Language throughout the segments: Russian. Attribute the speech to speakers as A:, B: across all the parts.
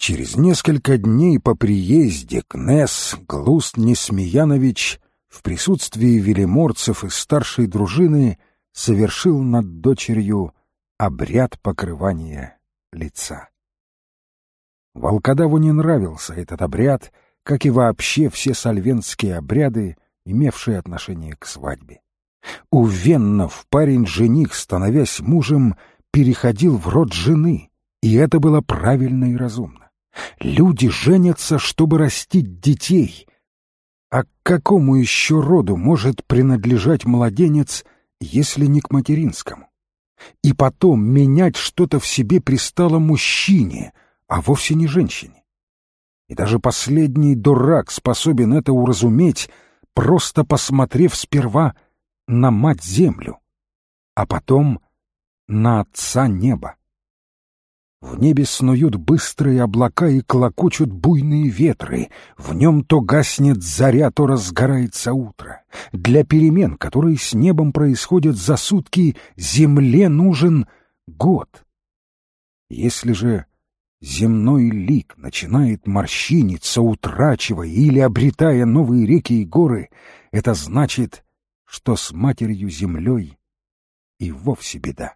A: Через несколько дней по приезде князь Глуст Несмеянович в присутствии велиморцев и старшей дружины совершил над дочерью обряд покрывания лица. Волкодаву не нравился этот обряд, как и вообще все сальвенские обряды, имевшие отношение к свадьбе. У веннов парень-жених, становясь мужем, переходил в род жены, и это было правильно и разумно. Люди женятся, чтобы растить детей. А к какому еще роду может принадлежать младенец, если не к материнскому? И потом менять что-то в себе пристало мужчине, а вовсе не женщине. И даже последний дурак способен это уразуметь, просто посмотрев сперва на мать-землю, а потом на отца неба. В небе снуют быстрые облака и клокочут буйные ветры, в нем то гаснет заря, то разгорается утро. Для перемен, которые с небом происходят за сутки, земле нужен год. Если же земной лик начинает морщиниться, утрачивая или обретая новые реки и горы, это значит, что с матерью-землей и вовсе беда.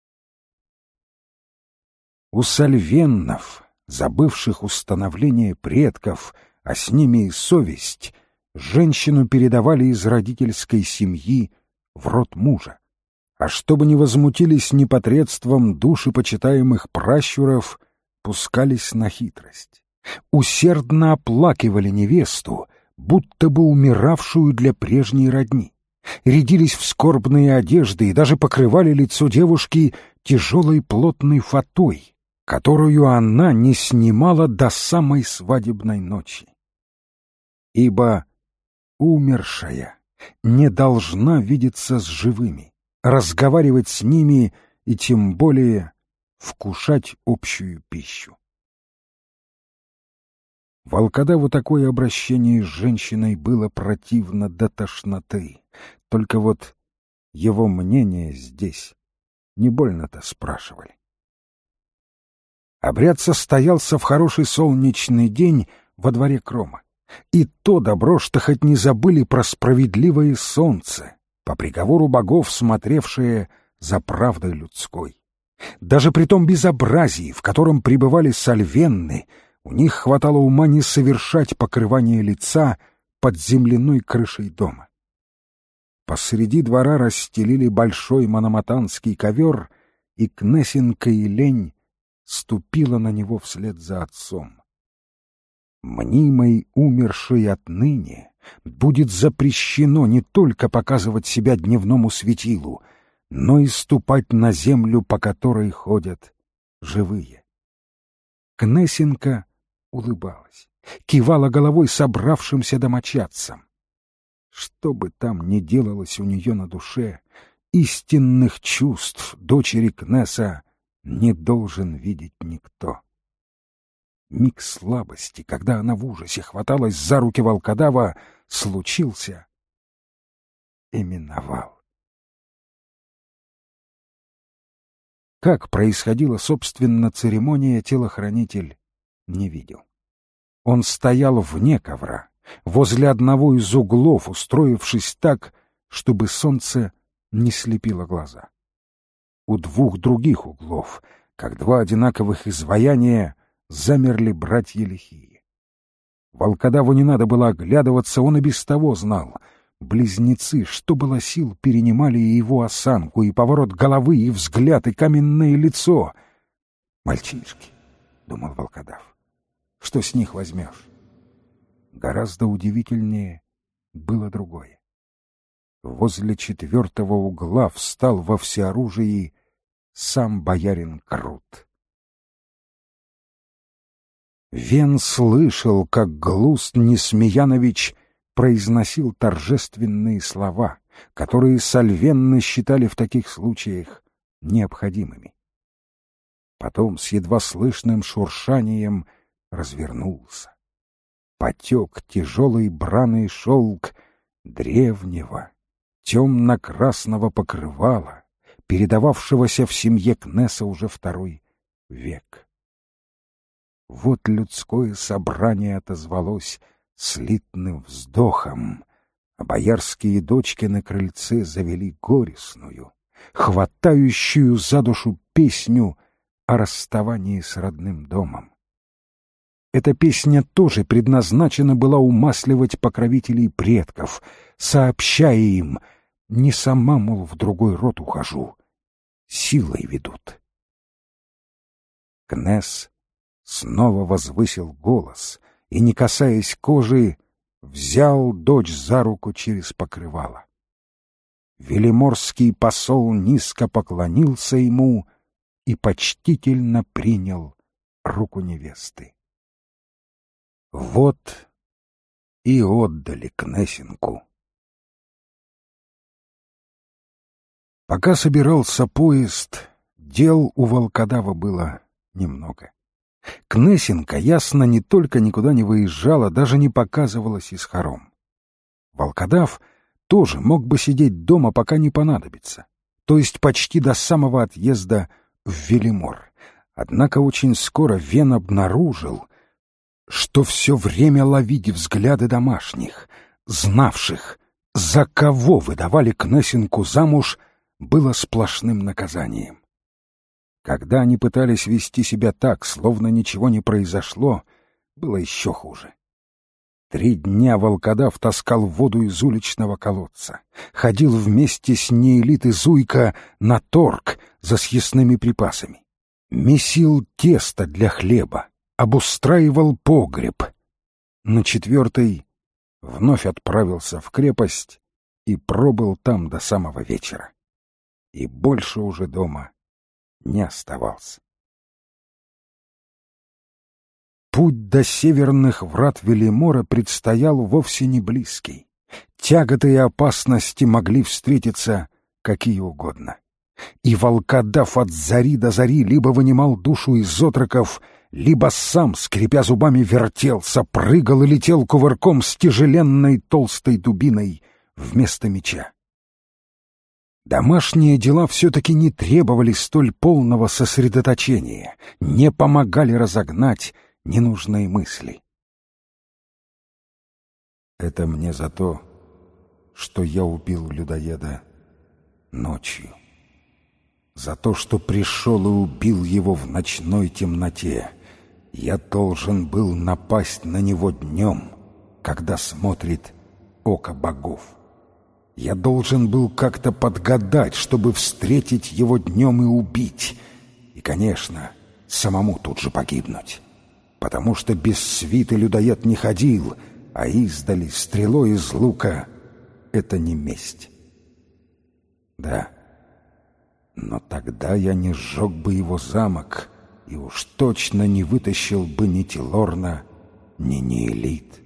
A: У сальвеннов, забывших установление предков, а с ними и совесть, женщину передавали из родительской семьи в род мужа. А чтобы не возмутились непотребством души почитаемых пращуров, пускались на хитрость. Усердно оплакивали невесту, будто бы умиравшую для прежней родни. Рядились в скорбные одежды и даже покрывали лицо девушки тяжелой плотной фатой, которую она не снимала до самой свадебной ночи. Ибо умершая не должна видеться с живыми, разговаривать с ними и тем более вкушать общую пищу. Волкодаву такое обращение с женщиной было противно до тошноты, только вот его мнение здесь не больно-то спрашивали. Обряд состоялся в хороший солнечный день во дворе Крома. И то добро, что хоть не забыли про справедливое солнце, по приговору богов смотревшее за правдой людской. Даже при том безобразии, в котором пребывали сальвенны, у них хватало ума не совершать покрывание лица под земляной крышей дома. Посреди двора расстелили большой мономатанский ковер, и Кнесенка и Лень ступила на него вслед за отцом. Мнимой умершей отныне будет запрещено не только показывать себя дневному светилу, но и ступать на землю, по которой ходят живые. Кнесенка улыбалась, кивала головой собравшимся домочадцам. Что бы там ни делалось у нее на душе, истинных чувств дочери Кнеса не должен видеть никто. Миг слабости, когда она в ужасе хваталась за руки волкодава, случился и миновал. Как происходила, собственно, церемония, телохранитель не видел. Он стоял вне ковра, возле одного из углов, устроившись так, чтобы солнце не слепило глаза. У двух других углов, как два одинаковых изваяния, замерли братья лихие. Волкодаву не надо было оглядываться, он и без того знал. Близнецы, что было сил, перенимали и его осанку, и поворот головы, и взгляд, и каменное лицо. «Мальчишки», — думал волкодав, — «что с них возьмешь?» Гораздо удивительнее было другое. Возле четвертого угла встал во всеоружии сам боярин Крут. Вен слышал, как Глуст Несмеянович произносил торжественные слова, которые сальвенны считали в таких случаях необходимыми. Потом с едва слышным шуршанием развернулся. Потек тяжелый браный шелк древнего, темно-красного покрывала, передававшегося в семье Кнеса уже второй век. Вот людское собрание отозвалось слитным вздохом, а боярские дочки на крыльце завели горестную, хватающую за душу песню о расставании с родным домом. Эта песня тоже предназначена была умасливать покровителей предков, сообщая им: не сама, мол, в другой род ухожу, силой ведут. Князь снова возвысил голос и, не касаясь кожи, взял дочь за руку через покрывало. Велиморский посол низко поклонился ему и почтительно принял руку невесты. Вот и отдали Кнесинку. Пока собирался поезд, дел у волкодава было немного. Кнесинка, ясно, не только никуда не выезжала, даже не показывалась из хором. Волкодав тоже мог бы сидеть дома, пока не понадобится, то есть почти до самого отъезда в Велимор. Однако очень скоро Вен обнаружил, что все время ловить взгляды домашних, знавших, за кого выдавали Кнесинку замуж, было сплошным наказанием. Когда они пытались вести себя так, словно ничего не произошло, было еще хуже. 3 дня волкодав таскал воду из уличного колодца, ходил вместе с Неэлит и Зуйка на торг за съестными припасами, месил тесто для хлеба, обустраивал погреб. На 4-й вновь отправился в крепость и пробыл там до самого вечера. И больше уже дома не оставался. Путь до северных врат Велимора предстоял вовсе не близкий. Тяготы и опасности могли встретиться какие угодно. И волкодав от зари до зари либо вынимал душу из отроков, либо сам, скрипя зубами, вертелся, прыгал и летел кувырком с тяжеленной толстой дубиной вместо меча. Домашние дела все-таки не требовали столь полного сосредоточения, не помогали разогнать ненужные мысли. Это мне за то, что я убил людоеда ночью. За то, что пришел и убил его в ночной темноте. Я должен был напасть на него днем, когда смотрит око богов. Я должен был как-то подгадать, чтобы встретить его днем и убить. И, конечно, самому тут же погибнуть. Потому что без свиты людоед не ходил, а издали стрелой из лука — это не месть. Да, но тогда я не сжег бы его замок и уж точно не вытащил бы ни Тилорна, ни Неэлит.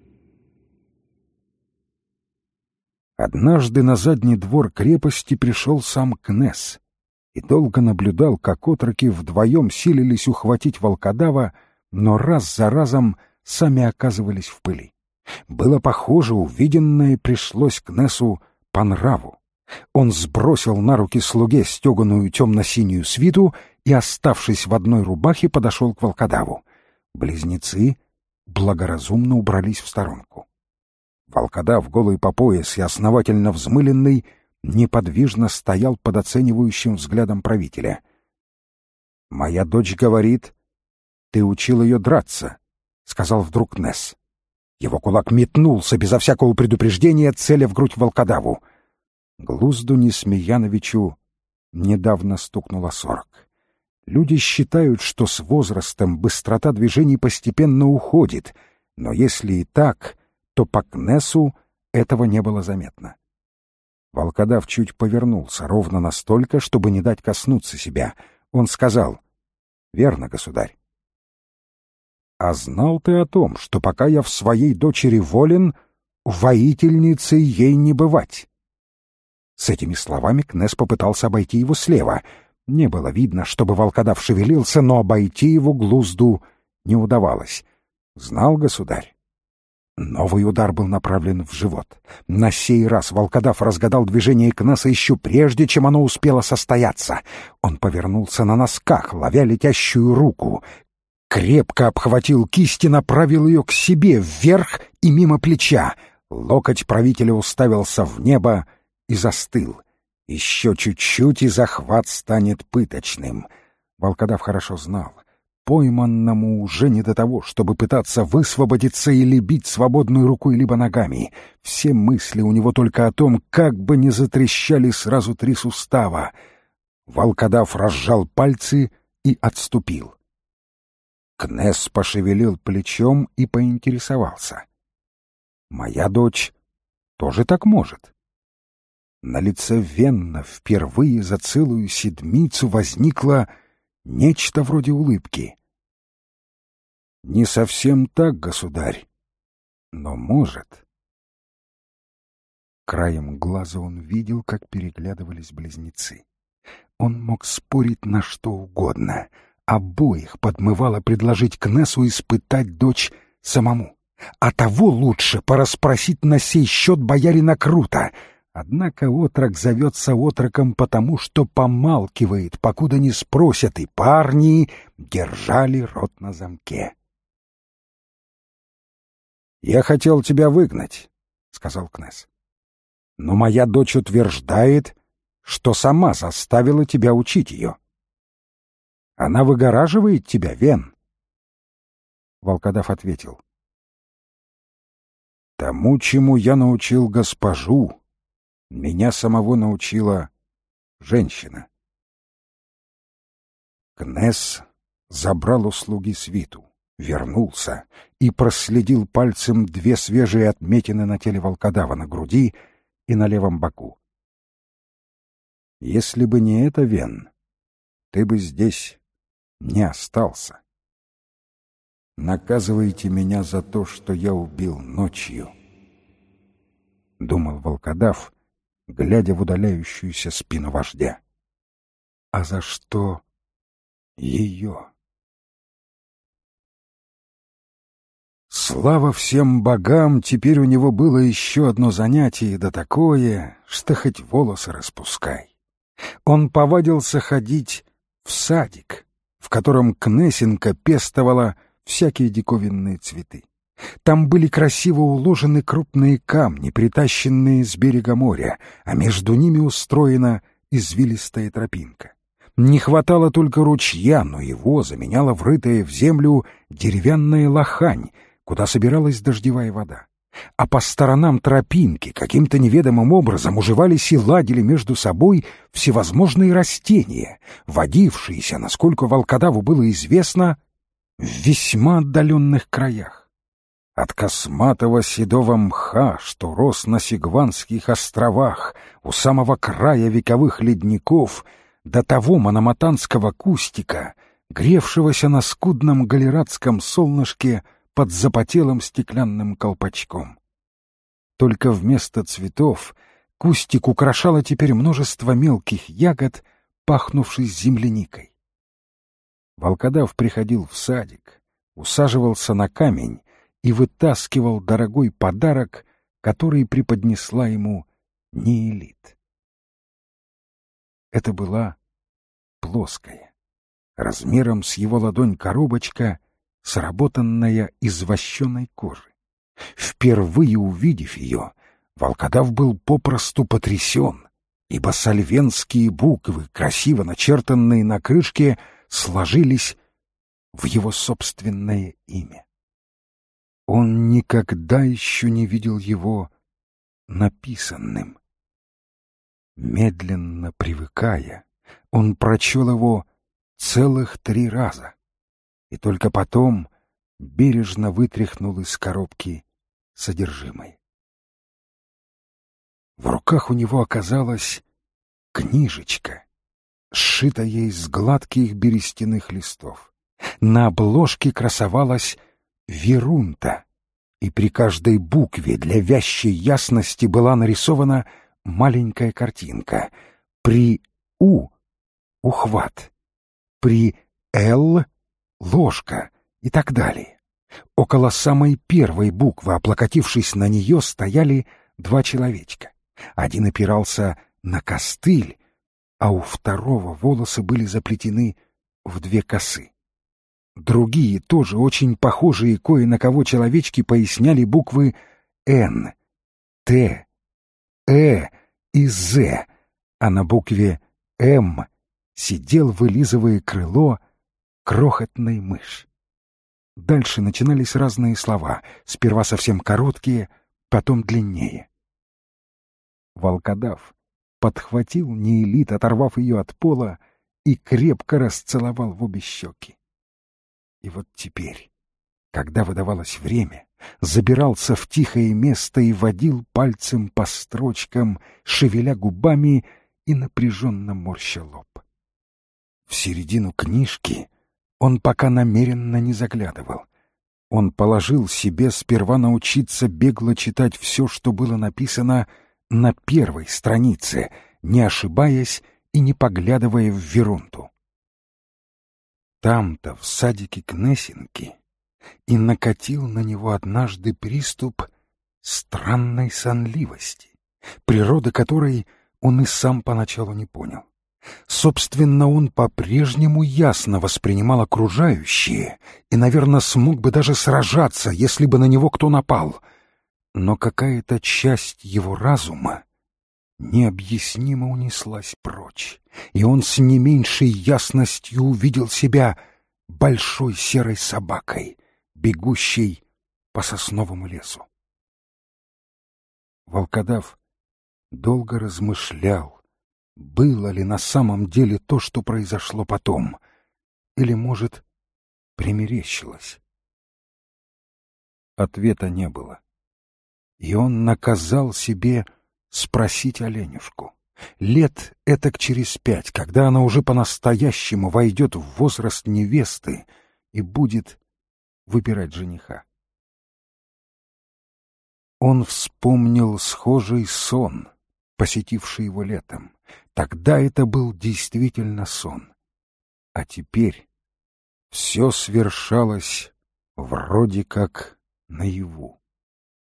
A: Однажды на задний двор крепости пришел сам Князь и долго наблюдал, как отроки вдвоем силились ухватить волкодава, но раз за разом сами оказывались в пыли. Было похоже, увиденное пришлось Князю по нраву. Он сбросил на руки слуге стеганую темно-синюю свиту и, оставшись в одной рубахе, подошел к волкодаву. Близнецы благоразумно убрались в сторонку. Волкодав, голый по пояс и основательно взмыленный, неподвижно стоял под оценивающим взглядом правителя. «Моя дочь говорит, ты учил ее драться», — сказал вдруг Князь. Его кулак метнулся безо всякого предупреждения, целя в грудь волкодаву. Глузду Несмеяновичу недавно стукнуло 40. Люди считают, что с возрастом быстрота движений постепенно уходит, но если и так, то по Кнесу этого не было заметно. Волкодав чуть повернулся, ровно настолько, чтобы не дать коснуться себя. Он сказал: «Верно, государь». «А знал ты о том, что пока я в своей дочери волен, воительницей ей не бывать?» С этими словами Князь попытался обойти его слева. Не было видно, чтобы волкодав шевелился, но обойти его глузду не удавалось. «Знал, государь». Новый удар был направлен в живот. На сей раз волкодав разгадал движение Князя еще прежде, чем оно успело состояться. Он повернулся на носках, ловя летящую руку. крепко обхватил кисть и направил ее к себе, вверх и мимо плеча. Локоть правителя уставился в небо и застыл. Еще чуть-чуть, и захват станет пыточным. Волкодав хорошо знал. Пойманному уже не до того, чтобы пытаться высвободиться или бить свободной рукой либо ногами. Все мысли у него только о том, как бы не затрещали сразу 3 сустава. Волкодав разжал пальцы и отступил. Князь пошевелил плечом и поинтересовался. «Моя дочь тоже так может?» На лице Венна впервые за целую седмицу возникло нечто вроде улыбки. «Не совсем так, государь, но может». Краем глаза он видел, как переглядывались близнецы. Он мог спорить на что угодно. Обоих подмывало предложить Кнессу испытать дочь самому. А того лучше порасспросить на сей счет боярина Крута. Однако отрок зовется отроком потому, что помалкивает, покуда не спросят, и парни держали рот на замке. «Я хотел тебя выгнать», — сказал князь. «Но моя дочь утверждает, что сама заставила тебя учить ее. Она выгораживает тебя, Вен». Волкодав ответил. «Тому, чему я научил госпожу, меня самого научила женщина». Князь забрал у слуги свиту, вернулся и проследил пальцем 2 свежие отметины на теле волкодава на груди и на левом боку. «Если бы не это, Вен, ты бы здесь не остался. Наказывайте меня за то, что я убил ночью», — думал волкодав, глядя в удаляющуюся спину вождя. «А за что ее?» Слава всем богам, теперь у него было еще одно занятие, да такое, что хоть волосы распускай. Он повадился ходить в садик, в котором Кнесенко пестовала всякие диковинные цветы. Там были красиво уложены крупные камни, притащенные с берега моря, а между ними устроена извилистая тропинка. Не хватало только ручья, но его заменяла врытая в землю деревянная лохань, куда собиралась дождевая вода. А по сторонам тропинки каким-то неведомым образом уживались и ладили между собой всевозможные растения, водившиеся, насколько волкодаву было известно, в весьма отдаленных краях. От косматого седого мха, что рос на Сигванских островах, у самого края вековых ледников, до того мономатанского кустика, гревшегося на скудном галерадском солнышке под запотелым стеклянным колпачком. Только вместо цветов кустик украшало теперь множество мелких ягод, пахнувших земляникой. Волкодав приходил в садик, усаживался на камень и вытаскивал дорогой подарок, который преподнесла ему Неэлит. Это была плоская, размером с его ладонь коробочка, сработанная из вощеной кожи. Впервые увидев ее, волкодав был попросту потрясен, ибо сальвенские буквы, красиво начертанные на крышке, сложились в его собственное имя. Он никогда еще не видел его написанным. Медленно привыкая, он прочел его целых 3 раза, и только потом бережно вытряхнул из коробки содержимое. В руках у него оказалась книжечка, сшитая из гладких берестяных листов. На обложке красовалась Верунта, и при каждой букве для вящей ясности была нарисована маленькая картинка. При «У» — ухват, при «Л» — ложка и так далее. Около самой первой буквы, облокотившись на нее, стояли 2 человечка. Один опирался на костыль, а у второго волосы были заплетены в 2 косы. Другие, тоже очень похожие кое на кого человечки, поясняли буквы «Н», «Т», «Э» и «З», а на букве «М» сидел, вылизывая крыло, крохотный мышь. Дальше начинались разные слова, сперва совсем короткие, потом длиннее. Волкодав подхватил Неэлит, оторвав ее от пола, и крепко расцеловал в обе щеки. И вот теперь, когда выдавалось время, забирался в тихое место и водил пальцем по строчкам, шевеля губами и напряженно морща лоб. В середину книжки он пока намеренно не заглядывал. Он положил себе сперва научиться бегло читать все, что было написано на первой странице, не ошибаясь и не поглядывая в Верунту. Там-то, в садике Кнесинки, и накатил на него однажды приступ странной сонливости, природы которой он и сам поначалу не понял. Собственно, он по-прежнему ясно воспринимал окружающее и, наверное, смог бы даже сражаться, если бы на него кто напал. Но какая-то часть его разума необъяснимо унеслась прочь, и он с не меньшей ясностью увидел себя большой серой собакой, бегущей по сосновому лесу. Волкодав долго размышлял, было ли на самом деле то, что произошло потом, или, может, примерещилось. Ответа не было, и он наказал себе спросить оленюшку. Лет этак через 5, когда она уже по-настоящему войдет в возраст невесты и будет выбирать жениха. Он вспомнил схожий сон, посетивший его летом. Тогда это был действительно сон. А теперь все свершалось вроде как наяву.